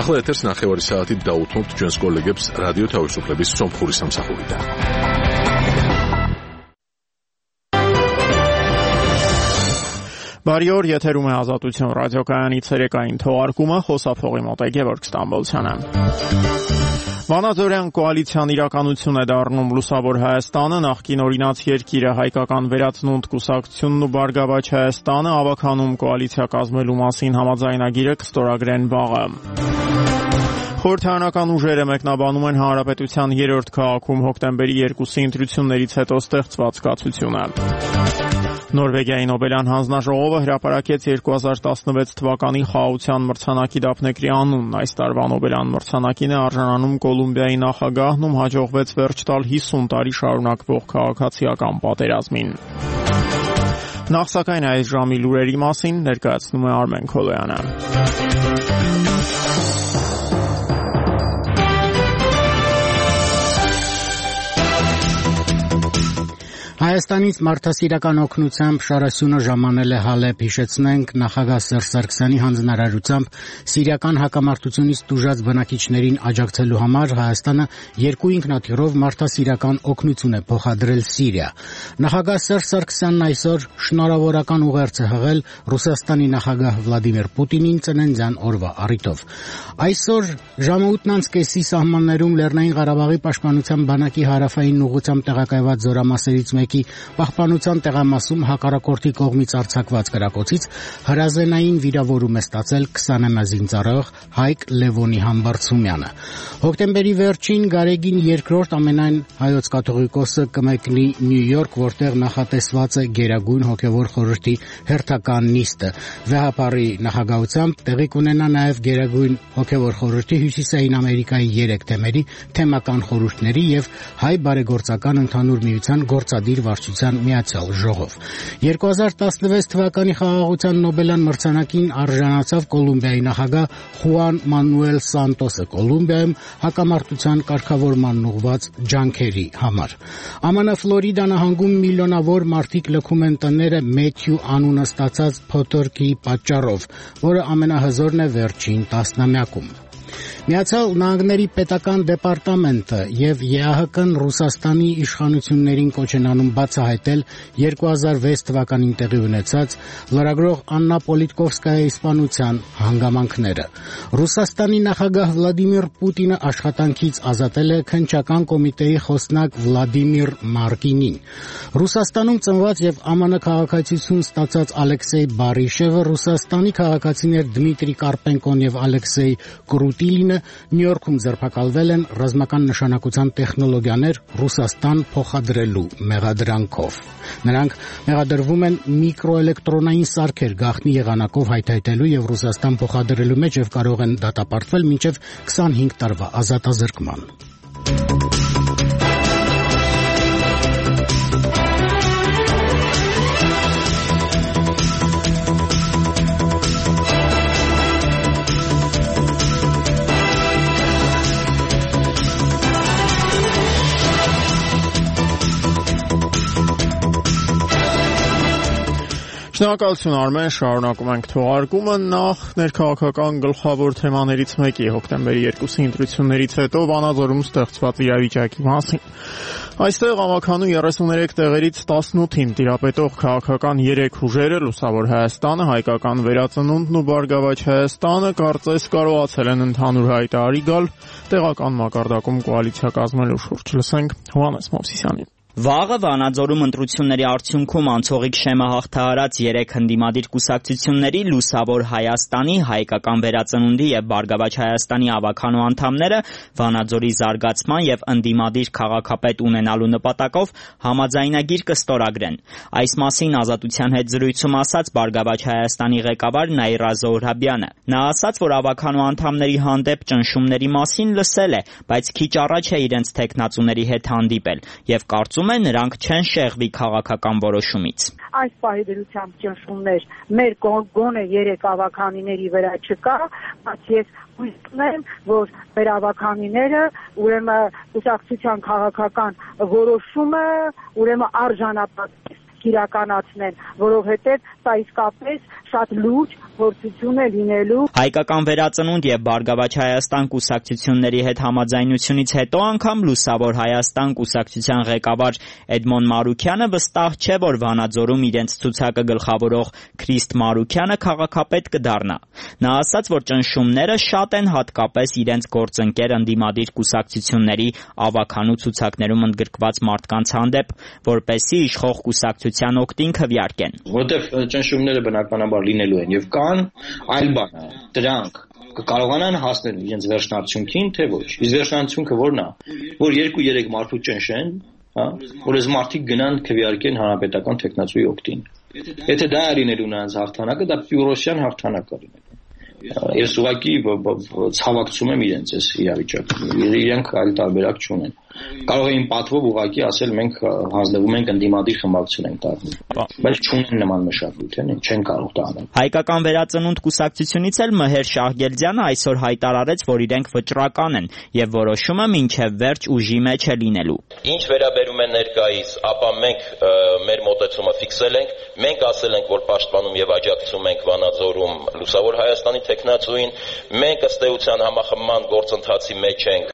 ახლა ეთერს 9 საათით დაუთმობთ ჩვენს კოლეგებს რადიო თავისუფლების სომხური სამსახურიდან. Բարի օր, եթերում է Ազատություն ռադիոկայանի ցերեկային թողարկումը, խոսափողի մոտ է Գևորգ Ստամբոլցյանը։ Վանաձորյան կոալիցիան իրականություն է դառնում Լուսավոր Հայաստանը, նախկին օրինաց երկիրը հայկական վերածնունդ կուսակցությունն ու Բարգավաճ Հայաստանը ավականում կոալիցիա կազմելու մասին համաձայնագիրը կստորագրեն վաղը։ Խորհրդարանական ուժերը մեկնաբանում են Հանրապետության 3-րդ քաղաքում հոկտեմբերի 2-ի ընտրություններից հետո ստեղծված կացությունը։ Նորվեգիայի Նոբելյան հանձնաժողովը հրապարակեց 2016 թվականի խաղաղության մրցանակի դափնեկրի անունն։ Այս տարվա Նոբելյան մրցանակին է արժանանում Կոլումբիայի նախագահն, ում հաջողվեց վերջ տալ 50 տարի շարունակվող քաղաքացիական պատերազմին։ Նախ սակայն այս ժամի լուրերի մասին ներկայացնում է Արմեն Քոլոյանը։ Հայաստանից մարդասիրական օգնությամբ Շարասյունը ժամանել է Հալեբ, հիշեցնենք, նախագահ Սերժ Սարգսյանի հանձնարարությամբ սիրիական հակամարտությունից տուժած բնակիչներին աջակցելու համար Հայաստանը 2 ինքնաթիռով մարդասիրական օգնություն է փոխադրել Սիրիա։ Նախագահ Սերժ Սարգսյանն այսօր շնորհավորական ուղերձ է հղել Ռուսաստանի նախագահ Վլադիմիր Պուտինին ծննդյան օրվա առիթով։ Այսօր ժամը 8:30-ի սահմաններում Լեռնային Ղարաբաղի պաշտպանության բանակի հարավային ուղղությամբ տեղակայված զորամասերից Պահպանության տեղամասում հակառակորդի կողմից արձակված կրակոցից հրազենային վիրավորում է ստացել 20-ամյա զինծառայող Հայկ Լևոնի Համբարձումյանը։ Հոկտեմբերի վերջին Գարեգին երկրորդ ամենայն հայոց կաթողիկոսը կմեկնի Նյու Յորք, որտեղ նախատեսված է Գերագույն հոգևոր խորհրդի հերթական նիստը։ Վեհապարի նախագահությամբ տեղի կունենա նաև Գերագույն հոգևոր խորհրդի Հյուսիսային Ամերիկայի 3 թեմերի թեմական խորհուրդների եւ Հայ բարեգործական ընդհանուր միության գործադիր վարչության միացյալ ժողով։ 2016 թվականի խաղաղության Նոբելյան մրցանակին արժանացավ Կոլումբիայի նախագահ Խուան Մանուել Սանտոսը Կոլումբիայում հակամարտության կարգավորման ուղղված ջանքերի համար։ ԱՄՆ Ֆլորիդա նահանգում միլիոնավոր մարդիկ լքում են տները Մեթյու անունը ստացած փոթորկի պատճառով, որը ամենահզորն է վերջին տասնամյակում։ Միացյալ Նահանգների պետական դեպարտամենտը եւ ԵԱՀԿ-ն Ռուսաստանի իշխանություններին կոչ են անում բացահայտել 2006 թվականին տեղի ունեցած լրագրող Աննա Պոլիտկովսկայայի սպանության հանգամանքները։ Ռուսաստանի նախագահ Վլադիմիր Պուտինը աշխատանքից ազատել է քննչական կոմիտեի խոսնակ Վլադիմիր Մարկինին։ Ռուսաստանում ծնված եւ ԱՄՆ քաղաքացիություն ստացած Ալեքսեյ Բարիշևը Ռուսաստանի քաղաքացիներ Դմիտրի Կարպենկոն եւ Ալեքսեյ Կրուտիլինը Նյու Յորքում ձերբակալվել են ռազմական նշանակության տեխնոլոգիաներ Ռուսաստան փոխադրելու մեղադրանքով։ Նրանք մեղադրվում են միկրոէլեկտրոնային սարքեր գաղտնի եղանակով հայթայթելու եւ Ռուսաստան փոխադրելու մեջ եւ կարող են դատապարտվել մինչեւ 25 տարվա ազատազրկման։ Շնորհակալություն Արմեն, շարունակում ենք թողարկումը։ Նախ ներքաղաքական գլխավոր թեմաներից մեկի հոկտեմբերի 2-ի ընտրություններից հետո Վանաձորում ստեղծված իրավիճակի մասին։ Այստեղ ավականու 33 տեղերից 18-ին տիրապետող քաղաքական 3 ուժերը՝ Լուսավոր Հայաստանը, Հայկական վերածնունդն ու Բարգավաճ Հայաստանը, կարծես կարողացել են ընդհանուր հայտարարի գալ տեղական մակարդակում կոալիցիա կազմելու շուրջ։ Լսենք Հովհաննես Մովսիսյանին։ Վաղը Վանաձորում ընտրությունների արդյունքում անցողիկ շեմը հաղթահարած 3 ընդդիմադիր կուսակցությունների Լուսավոր Հայաստանի, Հայկական վերածնունդի եւ Բարգավաճ Հայաստանի ավականու անդամները Վանաձորի զարգացման եւ ընդդիմադիր քաղաքապետ ունենալու նպատակով համաձայնագիր կստորագրեն։ Այս մասին Ազատության հետ զրույցում ասաց Բարգավաճ Հայաստանի ղեկավար Նաիրա Զոհրաբյանը։ Նա ասաց, որ ավականու անդամների հանդեպ ճնշումների մասին լսել է, բայց քիչ առաջ է իրենց թեկնածուների հետ հանդիպել եւ կարծում նրանք չեն շեղվի քաղաքական որոշումից։ Այս պահի դրությամբ ճնշումներ մեր գոնե 3 ավականիների վրա չկա, բայց ես հույս ունեմ, որ մեր ավականիները ուրեմն կուսակցության քաղաքական որոշումը ուրեմն արժանապատվի իրականացնեն, որովհետև սա իսկապես շատ լուրջ փորձություն է լինելու։ Հայկական վերածնունդ եւ Բարգավաճ Հայաստան կուսակցությունների հետ համաձայնությունից հետո անգամ Լուսավոր Հայաստան կուսակցության ղեկավար Էդմոն Մարուքյանը վստահ չէ, որ Վանաձորում իրենց ցուցակը գլխավորող Քրիստ Մարուքյանը քաղաքապետ կդառնա։ Նա ասաց, որ ճնշումները շատ են հատկապես իրենց գործընկեր ընդդիմադիր կուսակցությունների ավականու ցուցակներում ընդգրկված մարդկանց հանդեպ, որպեսզի իշխող կուսակցության օգտին քվեարկեն։ Որտեղ ճնշումները բնականաբար լինելու են եւ կան, այլ բան է, դրանք կկարողանան հասնել իրենց վերջնարդյունքին, թե ոչ։ Իսկ վերջնարդյունքը որն է, որ 2-3 մարդու ճնշեն, որ այս մարդիկ գնան քվեարկեն հանրապետական տեխնացուի օգտին։ Եթե դա է լինելու նրանց հաղթանակը, դա պյուրոսյան հաղթանակ է լինելու։ Ես ուղղակի ցավակցում եմ իրենց այս իրավիճակը։ Իրենք այլ տարբերակ չունեն։ Կարող էին պատվով ուղղակի ասել մենք հանձնվում ենք ընդդիմադիր խմբակցություն ենք դառնում, բայց չունեն նման մշակույթ, չեն կարող դա անել։ Հայկական վերածնունդ կուսակցությունից էլ Մհեր Շահգերդյանը այսօր հայտարարեց, որ իրենք վճռական են եւ որոշումը մինչեւ վերջ ուժի մեջ է լինելու։ Ինչ վերաբերում է ներկայիս, ապա մենք մեր մոտեցումը ֆիքսել ենք, մենք ասել ենք, որ պաշտպանում եւ աջակցում ենք Վանաձորում Լուսավոր Հայաստանի տեխնացուին, մենք ըստ էության համախմբման գործընթացի մեջ ենք։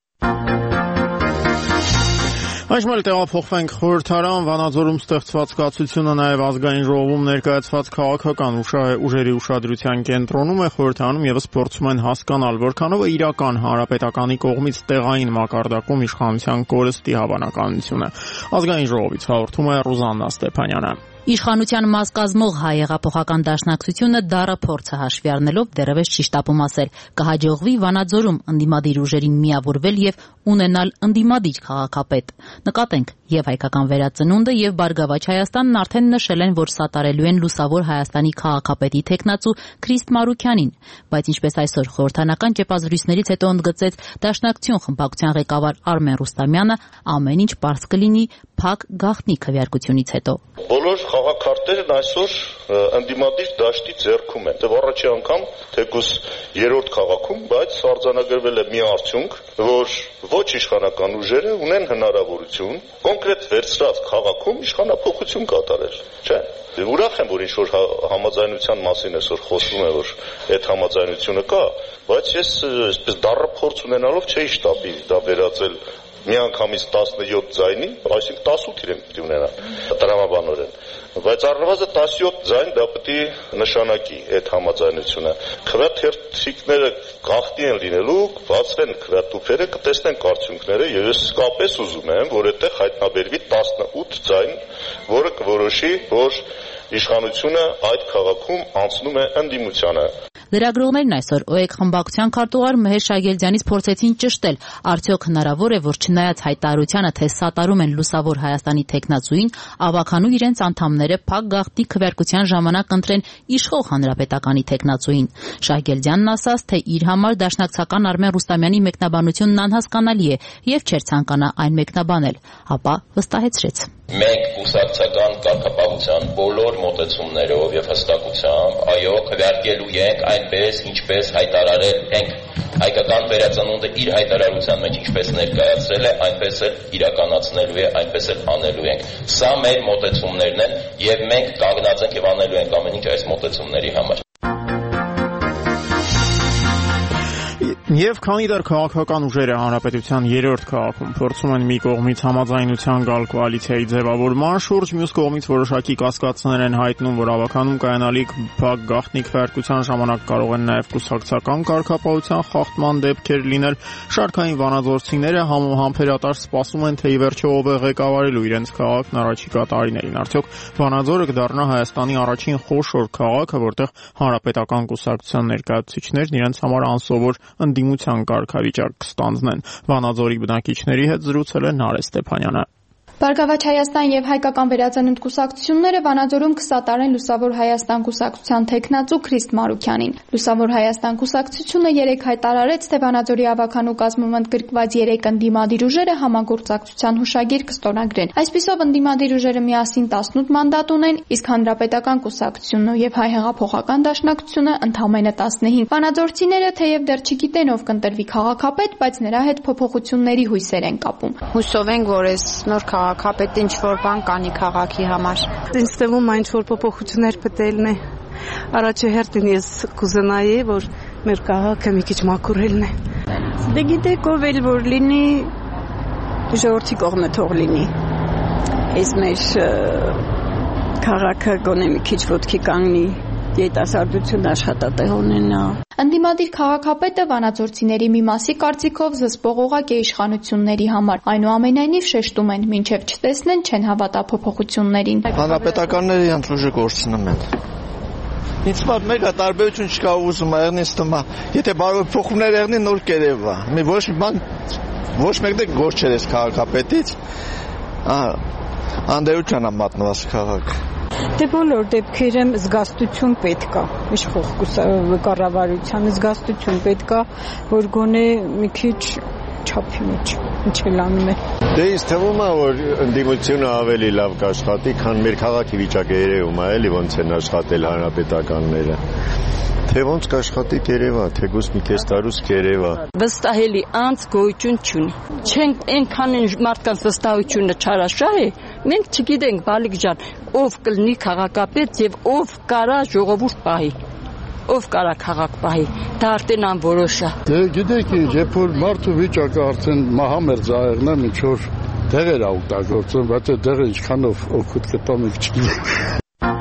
Այժմ էլ տեղափոխվենք խորհրդարան, Վանաձորում ստեղծված կացությունը նաև ազգային ժողովում ներկայացված քաղաքական ուժերի ուշադրության կենտրոնում է, խորհրդարանում եւս փորձում են հասկանալ, որքանով է իրական հանրապետականի կողմից տեղային մակարդակում իշխանության կորստի հավանականությունը։ Ազգային ժողովից հաղորդում է Ռուզաննա Ստեփանյանը։ Իշխանության մաս կազմող Հայ հեղափոխական դաշնակցությունը դառը փորձը հաշվի առնելով դեռևս չի շտապում ասել կհաջողվի Վանաձորում ընդդիմադիր ուժերին միավորվել եւ ունենալ ընդդիմադիր քաղաքապետ։ Նկատենք, եւ Հայկական վերածնունդը եւ Բարգավաճ Հայաստանն արդեն նշել են, որ սատարելու են Լուսավոր Հայաստանի քաղաքապետի տեխնացու Քրիստ Մարուքյանին, բայց ինչպես այսօր խորհրդանական ճեպազրույցներից հետո ընդգծեց Դաշնակցություն խմբակցության ղեկավար Արմեն Ռուստամյանը, ամեն ինչ պարզ կլինի փակ գաղտնի քվեարկությունից հետո։ Բոլոր խաղաքարտերն այսօր ընդդիմադիր դաշտի ձեռքում են։ Դեռ առաջի անգամ թեկուզ երրորդ քաղաքում, բայց արձանագրվել է մի արդյունք, որ ոչ իշխանական ուժերը ունեն հնարավորություն կոնկրետ վերցրած քաղաքում իշխանափոխություն կատարել, չէ՞։ Ուրախ եմ, որ ինչ-որ համաձայնության մասին այսօր խոսվում է, որ այդ համաձայնությունը կա, բայց ես այսպես դառը փորձ ունենալով չէի շտապի դա վերածել միանգամից 17 ձայնի, այսինքն 18 իրենք պետք է ունենան տրամաբանորեն, բայց առնվազն 17 ձայն դա պետք է նշանակի այդ համաձայնությունը։ Քվեաթերթիկները գաղտնի են լինելու, բացվեն քվեատուփերը, կտեսնենք արդյունքները եւ ես իսկապես ուզում եմ, որ այդտեղ հայտնաբերվի 18 ձայն, որը կորոշի, որ իշխանությունը այդ քաղաքում անցնում է ընդդիմությանը։ Լրագրողներն այսօր ՕԵԿ խմբակցության քարտուղար Մհեր Շահգերդյանից փորձեցին ճշտել, արդյոք հնարավոր է, որ չնայած հայտարարությանը, թե սատարում են Լուսավոր Հայաստանի տեխնացուին, ավականու իրենց անդամները փակ գաղտնի քվեարկության ժամանակ ընտրեն իշխող հանրապետականի տեխնացուին։ Շահգերդյանն ասաց, թե իր համար դաշնակցական Արմեն Ռուստամյանի մեկնաբանությունն անհասկանալի է եւ չէր ցանկանա այն մեկնաբանել, ապա վստահեցրեց. Մենք կուսակցական կարգապահության բոլոր մոտեցումներով եւ հստակությամբ, այո, քվեարկելու ենք այնպես, ինչպես հայտարարել ենք։ Հայկական վերածնունդը իր հայտարարության մեջ ինչպես ներկայացրել է, այնպես էլ իրականացնելու է, այնպես էլ անելու ենք։ Սա մեր մոտեցումներն են եւ մենք կանգնած ենք եւ անելու ենք ամեն ինչ այս մոտեցումների համար։ Եվ քանի դեռ քաղաքական ուժերը հանրապետության երրորդ քաղաքում փորձում են մի կողմից համաձայնության գալ կոալիցիայի ձևավորման շուրջ, մյուս կողմից որոշակի կասկածներ են հայտնում, որ ավականում կայանալիք փակ գաղտնի քվեարկության ժամանակ կարող են նաև կուսակցական կարգապահության խախտման դեպքեր լինել, շարքային վանաձորցիները համբերատար սպասում են, թե ի վերջո ով է ղեկավարելու իրենց քաղաքն առաջիկա տարիներին։ Արդյոք Վանաձորը կդառնա Հայաստանի առաջին խոշոր քաղաքը, որտեղ հանրապետական կուսակցության ներկայացուցիչներն իրենց համար անսովոր ընդդիմության կարգավիճակ կստանձնեն։ Վանաձորի բնակիչների հետ զրուցել է Նարէ Ստեփանյանը։ Բարգավաճ Հայաստան եւ Հայկական վերածնունդ կուսակցությունները Վանաձորում կսատարեն Լուսավոր Հայաստան կուսակցության տեխնացու Քրիստ Մարուքյանին։ Լուսավոր Հայաստան կուսակցությունը երեկ հայտարարեց, թե Վանաձորի ավականու կազմում ընդգրկված 3 ընդդիմադիր ուժերը համագործակցության հուշագիր կստորագրեն։ Այսպիսով ընդդիմադիր ուժերը միասին 18 մանդատ ունեն, իսկ Հանրապետական կուսակցությունն եւ Հայ հեղափոխական դաշնակցությունը ընդամենը 15։ Վանաձորցիները թեև դեռ չգիտեն ով կընտրվի քաղաքապետ, բայց նրա հետ փոփոխությունների հույսեր են կապում։ Հուսով ենք, որ այս նոր քաղաքապետը ինչ-որ բան կանի քաղաքի համար։ Ինձ թվում է ինչ-որ փոփոխություններ պետք է առաջահերթին ես կուզենայի, որ մեր քաղաքը մի քիչ մաքուրելն է։ Դե գիտեք ով էլ որ լինի, ժողովրդի կողմը թող լինի։ Այս մեր քաղաքը գոնե մի քիչ ոտքի կանգնի, երիտասարդություն աշխատատեղ ունենա։ Ընդդիմադիր քաղաքապետը վանաձորցիների մի մասի կարծիքով զսպող օղակ է իշխանությունների համար։ Այնուամենայնիվ շեշտում են, մինչև չտեսնեն, չեն հավատա փոփոխություններին։ Հանրապետականները իրենց ուժը գործնում են։ Ինձ մոտ մեկ տարբերություն չկա ուզում եղնի ստմա։ Եթե փոխումներ եղնի նոր կերևա։ Ոչ մեկը գործ չէ այս քաղաքապետից։ Անդերության է մատնված քաղաքը։ Դե բոլոր դեպքերում զգաստություն պետք է, իշխող կառավարության զգաստություն պետք է, որ գոնե մի քիչ չափի մեջ ինչ էլ անում է։ Դե ինձ թվում է, որ ընդդիմությունը ավելի լավ կաշխատի, քան մեր քաղաքի վիճակը երևում է, էլի ոնց են աշխատել հանրապետականները։ Թե ոնց կաշխատի կերևա, թեկուզ մի քիչ տարուց կերևա։ Վստահելի անց գոյություն չունի։ Չենք այնքան մարդկանց վստահությունը չարաշահ է, մենք չգիտենք բալիկ ջան, ով կլինի քաղաքապետ եւ ով կարա ժողովուրդ պահի։ Ով կարա քաղաք պահի, դա արդեն անորոշ է։ Դե գիտեք ինչ, երբ որ մարդու վիճակը արդեն մահամերձ աղեղն է, ինչ որ դեղեր է օգտագործում, բայց այդ դեղը ինչքանով օգուտ կտա մենք չգիտենք։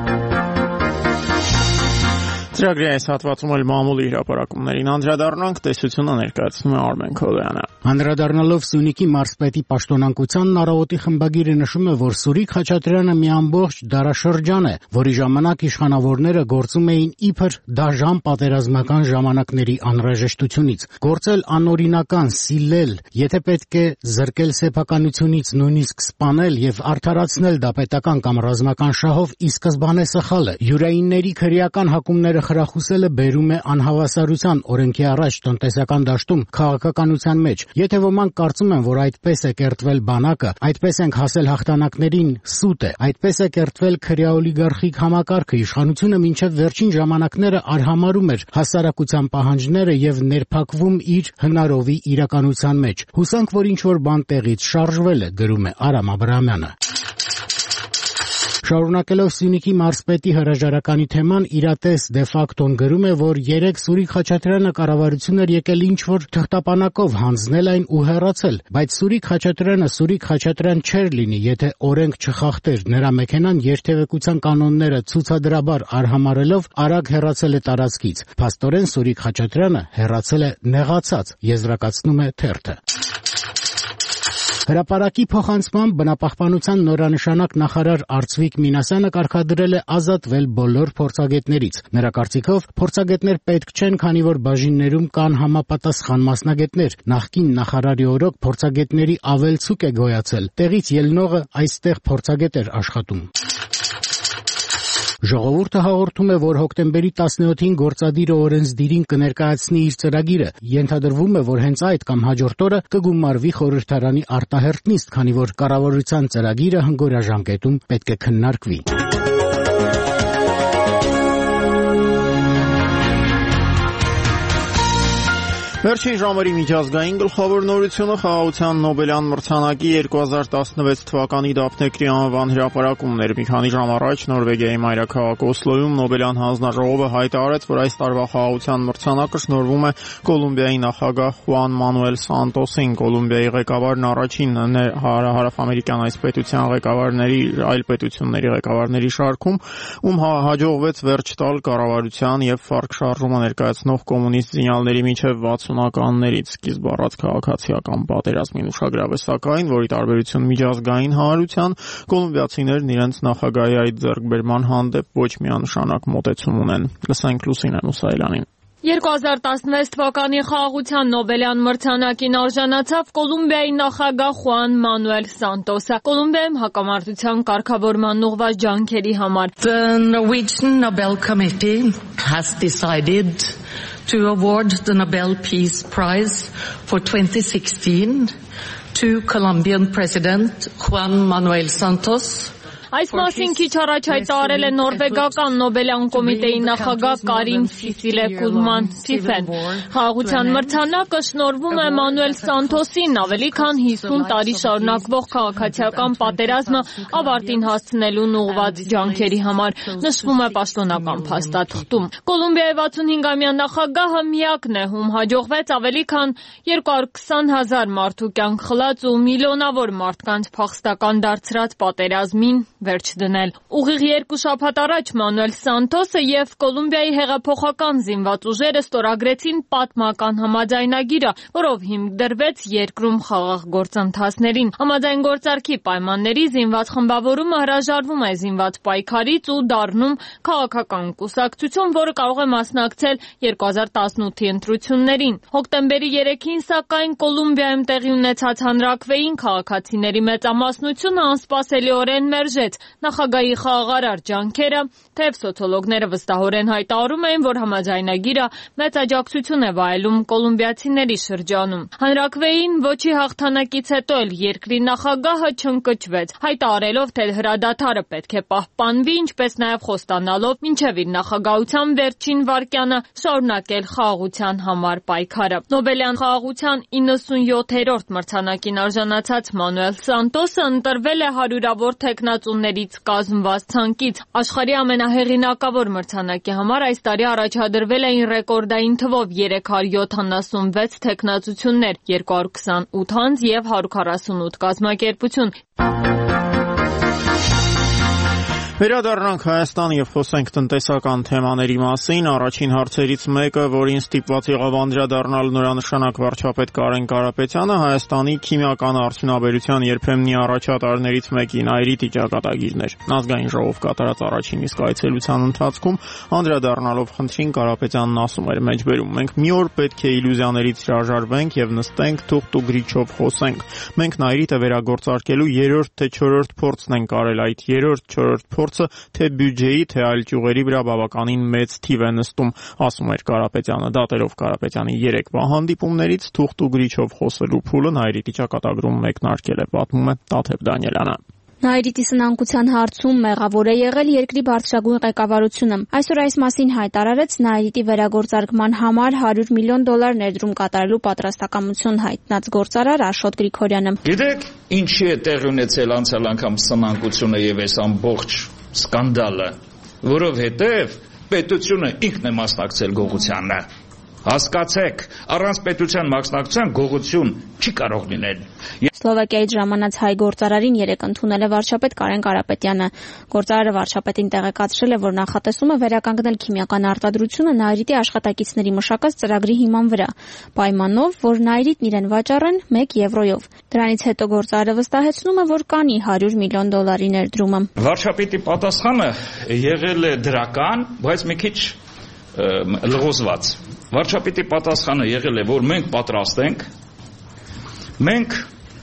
Ծրագրի այս հատվածում էլ մամուլի հրապարակումներին անդրադառնանք, տեսությունը ներկայացնում է Արմեն Քոլյանը։ Անդրադառնալով Սյունիքի մարզպետի պաշտոնանկությանն առավոտի խմբագիրը նշում է, որ Սուրիկ Խաչատրյանը մի ամբողջ դարաշրջան է, որի ժամանակ իշխանավորները գործում էին իբր դաժան պատերազմական ժամանակների անհրաժեշտությունից։ Գործել անօրինական, սիլել, եթե պետք է զրկել սեփականությունից, նույնիսկ սպանել եւ արդարացնել դա պետական կամ ռազմական շահով ի սկզբանե սխալ է։ Յուրայինների քրեական հակումները խրախուսելը բերում է անհավասարության օրենքի առաջ տնտեսական դաշտում քաղաքականության մեջ։ Եթե ոմանք կարծում են, որ այդպես է կերտվել բանակը, այդպես ենք հասել հաղթանակներին, սուտ է, այդպես է կերտվել քրեաօլիգարխիկ համակարգը, իշխանությունը մինչև վերջին ժամանակները արհամարում էր հասարակության պահանջները եւ ներփակվում իր հնարովի իրականության մեջ։ Հուսանք, որ ինչ-որ բան տեղից շարժվել է, գրում է Արամ Աբրահամյանը։ Շարունակելով Սյունիքի մարզպետի հրաժարականի թեման, իրատես դե ֆակտոն գրում է, որ երեք Սուրիկ Խաչատրյանը կառավարություն էր եկել ինչ-որ թղթապանակով հանձնել այն ու հեռացել, բայց Սուրիկ Խաչատրյանը Սուրիկ Խաչատրյան չէր լինի, եթե օրենք չխախտեր, նրա մեքենան երթևեկության կանոնները ցուցադրաբար արհամարելով արագ հեռացել է տարածքից։ Փաստորեն Սուրիկ Խաչատրյանը հեռացել է նեղացած, եզրակացնում է թերթը։ Հրապարակի փոխանցմամբ բնապահպանության նորանշանակ նախարար Արծվիկ Մինասյանը կարգադրել է ազատվել բոլոր փորձագետներից։ Նրա կարծիքով փորձագետներ պետք չեն, քանի որ բաժիններում կան համապատասխան մասնագետներ։ Նախկին նախարարի օրոք փորձագետների ավելցուկ է գոյացել։ Տեղից ելնողը այստեղ փորձագետ էր աշխատում։ Ժողովուրդը հաղորդում է, որ հոկտեմբերի 17-ին գործադիրը օրենսդիրին կներկայացնի իր ծրագիրը։ Ենթադրվում է, որ հենց այդ կամ հաջորդ օրը կգումարվի խորհրդարանի արտահերթ նիստ, քանի որ կառավարության ծրագիրը հնգորաժամկետում պետք է քննարկվի։ Վերջին ժամերի միջազգային գլխավոր նորությունը խաղաղության Նոբելյան մրցանակի 2016 թվականի դափնեկրի անվան հրապարակումն էր։ Մի քանի ժամ առաջ Նորվեգիայի մայրաքաղաք Օսլոյում Նոբելյան հանձնաժողովը հայտարարեց, որ այս տարվա խաղաղության մրցանակը շնորհվում է Կոլումբիայի նախագահ Խուան Մանուել Սանտոսին։ Կոլումբիայի ղեկավարն առաջին հարավամերիկյան այս պետության ղեկավարների, այլ պետությունների ղեկավարների շարքում, ում հաջողվեց վերջ տալ կառավարության եւ ֆարկ շարժումը ներկայացնող կոմունիստ զինյալների միջև 60-ականներից սկիզբ առած քաղաքացիական պատերազմին ուշագրավ է սակայն, որի տարբերություն միջազգային հանրության, կոլումբիացիներն իրենց նախագահի այդ ձեռքբերման հանդեպ ոչ միանշանակ մոտեցում ունեն։ Լսենք Լուսինե Մուսայելյանին։ 2016 թվականի խաղաղության Նոբելյան մրցանակին արժանացավ Կոլումբիայի նախագահ Խուան Մանուել Սանտոսը։ Կոլումբիայում հակամարտության կարգավորման ուղղված ջանքերի համար. The Norwegian Nobel Committee has decided to award the Nobel Peace Prize for 2016 to Colombian President Juan Manuel Santos. Այս մասին քիչ առաջ հայտարարել է նորվեգական Նոբելյան կոմիտեի նախագահ Կարին Սիսիլե Կուլման Սիֆեն։ Խաղաղության մրցանակը շնորհվում է Մանուել Սանթոսին ավելի քան 50 տարի շարունակվող քաղաքացիական պատերազմը ավարտին հասցնելուն ուղղված ջանքերի համար, նշվում է պաշտոնական փաստաթղթում։ Կոլումբիայի 65-ամյա նախագահը միակն է, ում հաջողվեց ավելի քան 220,000 մարդու կյանք խլած ու միլիոնավոր մարդկանց փախստական դարձրած պատերազմին վերջ դնել։ Ուղիղ 2 շաբաթ առաջ Մանուել Սանթոսը եւ Կոլումբիայի հեղափոխական զինված ուժերը ստորագրեցին պատմական համաձայնագիրը, որով հիմք դրվեց երկրում խաղաղ գործընթացներին։ Համաձայն գործարքի պայմանների զինված խմբավորումը հրաժարվում է զինված պայքարից ու դառնում քաղաքական կուսակցություն, որը կարող է մասնակցել 2018-ի ընտրություններին։ Հոկտեմբերի 3-ին, սակայն, Կոլումբիայում տեղի ունեցած հանրաքվեին քաղաքացիների մեծամասնությունը անսպասելիորեն մերժեց նախագահի խաղաղարար ջանքերը, թեև սոցիոլոգները վստահորեն հայտարարում էին, որ համաձայնագիրը մեծ աջակցություն է վայելում կոլումբիացիների շրջանում։ Հանրաքվեին ոչի հաղթանակից հետո էլ երկրի նախագահը չընկճվեց, հայտարարելով, թե հրադադարը պետք է պահպանվի, ինչպես նաև խոստանալով մինչև իր նախագահության վերջին վայրկյանը շարունակել խաղաղության համար պայքարը։ Նոբելյան խաղաղության 97-րդ մրցանակին արժանացած Մանուել Սանտոսը ընտրվել է հարյուրավոր թեկնածուներից կազմված ցանկից։ Աշխարհի ամենահեղինակավոր մրցանակի համար այս տարի առաջադրվել էին ռեկորդային թվով 376 թեկնածություններ, 228 անձ և 148 կազմակերպություն։ Վերադառնանք Հայաստան եւ խոսենք տնտեսական թեմաների մասին։ Առաջին հարցերից մեկը, որին ստիպված եղավ անդրադառնալ նորանշանակ վարչապետ Կարեն Կարապետյանը, Հայաստանի քիմիական արդյունաբերության երբեմնի առաջատարներից մեկի Նայիրիտի ճակատագիրն էր։ Ազգային ժողով կատարած առաջին իսկ այցելության ընթացքում անդրադառնալով խնդրին Կարապետյանն ասում էր մեջբերում. «Մենք մի օր պետք է իլյուզիաներից հրաժարվենք եւ նստենք թուղթ ու գրիչով խոսենք։ Մենք Նայիրիտը վերագործարկելու 3-րդ թե 4-րդ փորձն ենք արել, այդ 3-4-րդ փորձը թե բյուջեի, թե այլ ճյուղերի վրա բավականին մեծ թիվ է նստում», ասում էր Կարապետյանը։ Դատելով Կարապետյանի 3 հանդիպումներից թուղթ ու գրիչով խոսելու փուլը Նայիրիտի ճակատագրում մեկնարկել է, պատմում է Տաթև Դանիելյանը։ Նայիրիտի սնանկության հարցում մեղավոր է եղել երկրի բարձրագույն ղեկավարությունը։ Այսօր այս մասին հայտարարեց Նայիրիտի վերագործարկման համար $100 միլիոն ներդրում կատարելու պատրաստակամություն հայտնած գործարար Աշոտ Գրիգորյանը։ Գիտեք, ինչի է տեղի ունեցել անցյալ անգամ սնանկությունը եւ այս ամբողջ սկանդալը, որովհետեւ պետությունը ինքն է մասնակցել գողությանը։ Հասկացեք, առանց պետության մասնակցության գողություն չի կարող լինել։ Սլովակիայից ժամանած հայ գործարարին 3 ընդունել է վարչապետ Կարեն Կարապետյանը։ Գործարարը վարչապետին տեղեկացրել է, որ նախատեսում է վերականգնել քիմիական արտադրությունը Նայիրիտի աշխատակիցների մշակած ծրագրի հիման վրա, պայմանով, որ Նայիրիտն իրեն վաճառեն 1 եվրոյով։ Դրանից հետո գործարարը վստահեցնում է, որ կանի $100 միլիոն ներդրումը։ Վարչապետի պատասխանը եղել է դրական, բայց մի քիչ լղոզված։ Վարչապետի պատասխանը եղել է, որ մենք պատրաստ ենք, մենք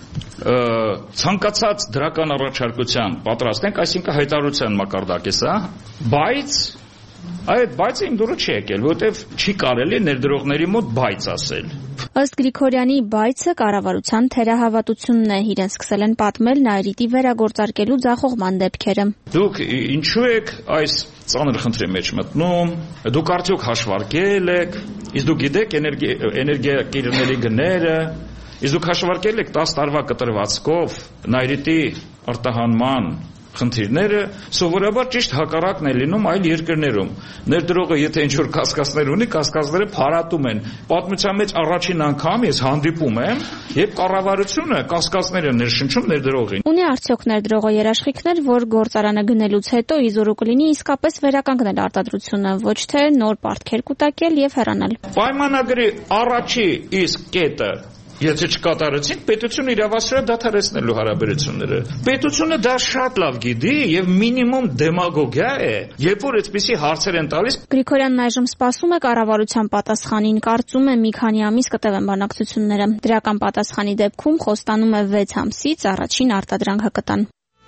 ցանկացած դրական առաջարկության պատրաստ ենք, այսինքն հայտարարության մակարդակի սա, բայց այդ բայցը իմ դուրը չի եկել, որտեվ չի կարելի ներդրողների մոտ բայց ասել։ Ըստ Գրիգորյանի բայցը կառավարության թերահավատությունն է, իրեն սկսել են պատմել Նայիրիտի վերագործարկելու ձախողման դեպքերը։ Դուք ինչու եք այս ծանր խնդրի մեջ մտնում, դուք արդյոք հաշվարկել եք, իսկ դուք գիտեք էներգիակիրների գները, իսկ դուք հաշվարկել եք 10 տարվա կտրվածքով Նայիրիտի արտահանման խնդիրները, սովորաբար ճիշտ հակառակն է լինում այլ երկրներում։ Ներդրողը եթե ինչ-որ կասկածներ ունի, կասկածները փարատում են։ Պատմության մեջ առաջին անգամ ես հանդիպում եմ, երբ կառավարությունը կասկածները ներշնչում ներդրողին։ Ունի արդյոք ներդրողը երաշխիքներ, որ գործարանը գնելուց հետո իզորու կլինի իսկապես վերականգնել արտադրությունը, ոչ թե նոր պարտքեր կուտակել եւ հեռանալ։ Պայմանագրի առաջի իսկ կետը Եթե չկատարեցին, պետությունը իրավասու է դադարեցնելու հարաբերությունները։ Պետությունը դա շատ լավ գիտի եւ մինիմում դեմագոգիա է, երբ որ այդպիսի հարցեր են տալիս։ Գրիգորյանն այժմ սպասում է կառավարության պատասխանին, կարծում է մի քանի ամիս կտևեն բանակցությունները։ Դրական պատասխանի դեպքում խոստանում է 6 ամսից առաջին արտադրանքը կտան։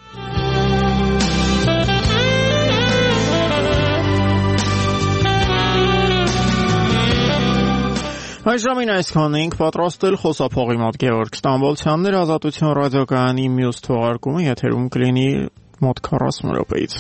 Այս ժամին այսքան էինք պատրաստել խոսափողի մոտ Գևորգ Ստամբոլցյանն էր, Ազատություն ռադիոկայանի մյուս թողարկումը եթերում կլինի մոտ 40 րոպեից։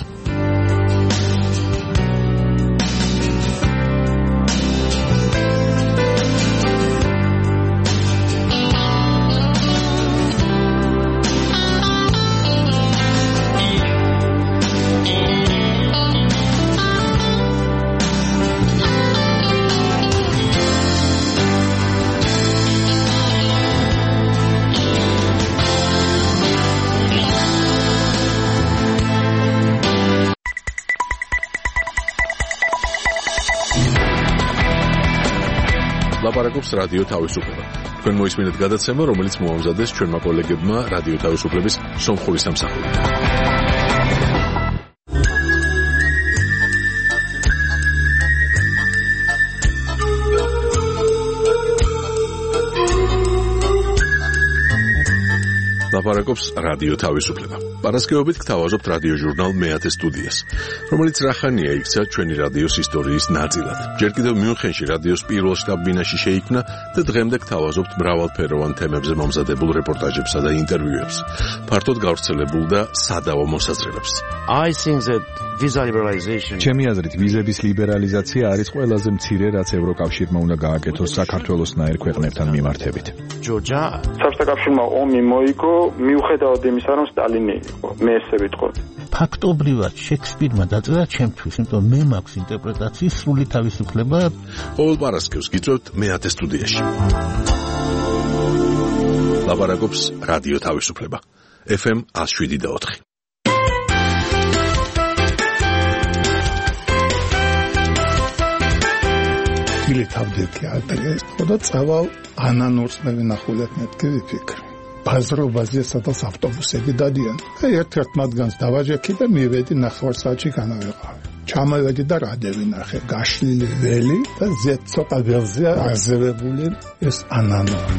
ლაპარაკობს რადიო თავისუფლება. თქვენ მოისმინეთ გადაცემა, რომელიც მოამზადეს ჩვენმა კოლეგებმა რადიო თავისუფლების სომხური სამსახურით. ლაპარაკობს რადიო თავისუფლება. პარასკევობით გთავაზობთ რადიო ჟურნალ მეათე სტუდიას, რომელიც რახანია იქცა ჩვენი რადიოს ისტორიის ნაწილად. ჯერ კიდევ მიუნხენში რადიოს პირველ შტაბ-ბინაში შეიქმნა და დღემდე გთავაზობთ მრავალფეროვან თემებზე მომზადებულ რეპორტაჟებსა და ინტერვიუებს. ფართოდ გავრცელებულ და სადავო მოსაზრებებს. ჩემი აზრით, ვიზების ლიბერალიზაცია არის ყველაზე მცირე, რაც ევროკავშირმა უნდა გააკეთოს საქართველოსნაირ ქვეყნებთან მიმართებით. საბჭოთა კავშირმა ომი მოიგო მიუხედავად იმისა, რომ სტალინი იყო. მე ესე ვიტყოდი. ფაქტობრივად შექსპირმა დაწერა ჩემთვის, იმიტომ მე მაქვს ინტერპრეტაციის სრული თავისუფლება. ყოველ პარასკევს გიწევთ მეათე სტუდიაში. ლაპარაკობს რადიო თავისუფლება. FM 107.4. თავდეთი ადრე ხოდა წავალ ანანურსნები ნახულეთ მეთქი ვიფიქრე ბაზრობაზე სადაც ავტობუსები დადიან და ერთ-ერთ მათგანს დავაჯექი და მივედი ნახევარსაათში განავეყავი ჩამოვედი და რადევი ნახე გაშლილი ველი და ზეთ ცოტა ველზე აზევებული ეს ანანური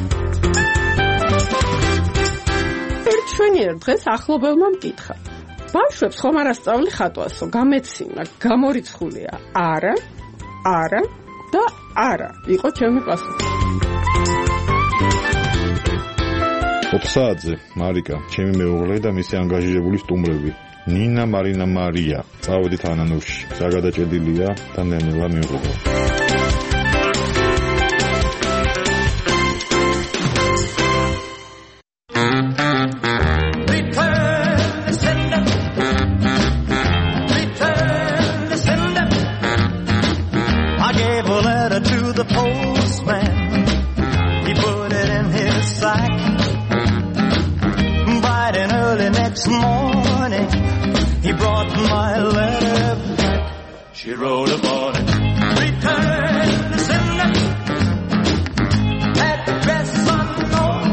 ერთშვენიერ დღეს ახლობელმა მკითხა ბავშვებს ხომ არ ასწავლი ხატვასო გამეცინა გამორიცხულია არა და არა, იყო ჩემი პასუხი. ოფსაადზე, მარიკა, ჩემი მეუღლე და მისი ანგაჟირებული სტუმრები. ნინა, მარინა, მარია. წავედით ანანურში. საგადაჭედილია და ნელა მიუღებო. She wrote upon it, return the sender, address unknown,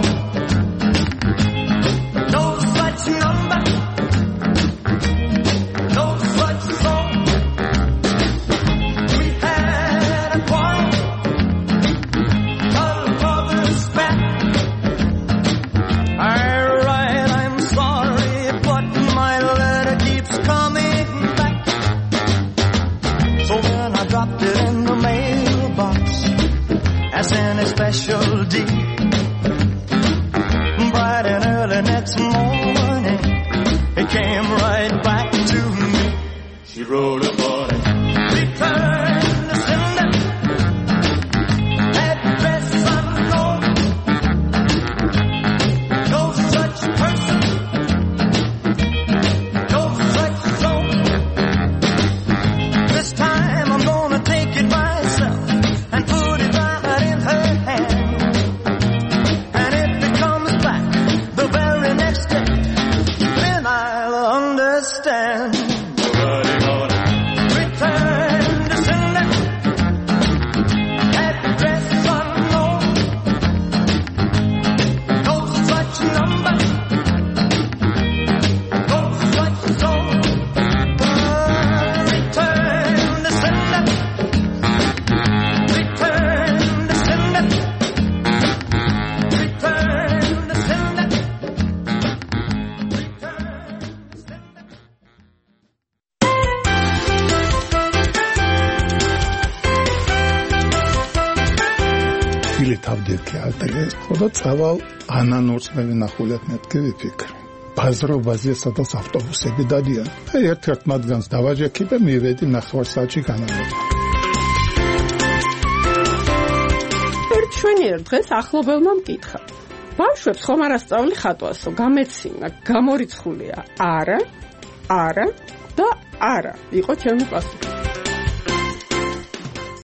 no such number, no such song. We had a quarrel, a lover's spat. I'm sorry, but my letter keeps coming back. So when I dropped it in the mailbox as in a special deed, bright and early next morning, it came right back to me. She wrote upon it, return the sender, address unknown, no such person, no such zone. This time I'm gonna take it myself and put it right in her hand. And if it comes back the very next day, then I'll understand. Writing on it, return the sender, address unknown, no such number, no such zone. Return the sender, return the sender, return the sender. თავდეთი ადრე ხოდა წავალ ანანურსნები ნახულეთ მეთქი ვიფიქრე ბაზრობაზე, სადაც ავტობუსები დადიან. ერთ-ერთ მათგანს დავაჯექი და მივედი 9 საათში განამეორ. ჩვენიერ დღეს ახლობელმა მკითხა. ბავშვებს ხომ არ ასწავლი ხატვასო, გამეცინა, გამორიცხულია. არა და არა იყო ჩემი პასუხი.